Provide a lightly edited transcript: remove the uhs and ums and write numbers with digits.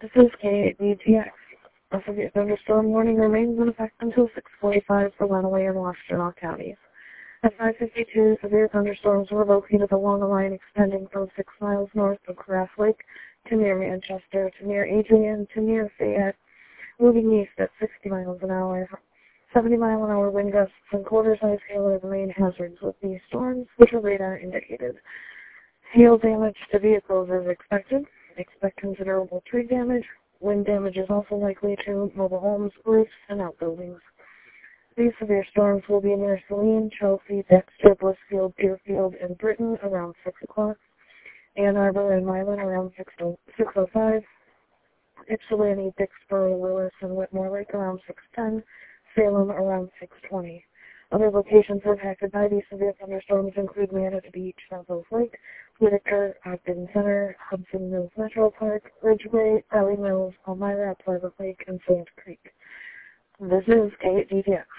This is KDTX. A severe thunderstorm warning remains in effect until 6:45 for Lenawee and Washtenaw counties. At 5:52, severe thunderstorms were located along a line extending from 6 miles north of Carafe Lake to near Manchester, to near Adrian, to near Fayette, moving east at 60 miles an hour. 70-mile-an-hour wind gusts and quarter-size hail are the main hazards with these storms, which are radar indicated. Hail damage to vehicles is expected. Expect considerable tree damage. Wind damage is also likely to mobile homes, roofs, and outbuildings. These severe storms will be near Saline, Chelsea, Dexter, Blissfield, Deerfield, and Britain around 6 o'clock. Ann Arbor and Milan around 6:05. Ypsilanti, Dixboro, Lewis, and Whitmore Lake around 6:10. Salem around 6:20. Other locations impacted by these severe thunderstorms include Manatee Beach, South Oak Lake, Whitaker, Ogden Center, Hudson Mills Metro Park, Ridgeway, Valley Mills, Elmira, Pleasant Lake, and Sand Creek. This is KDTX.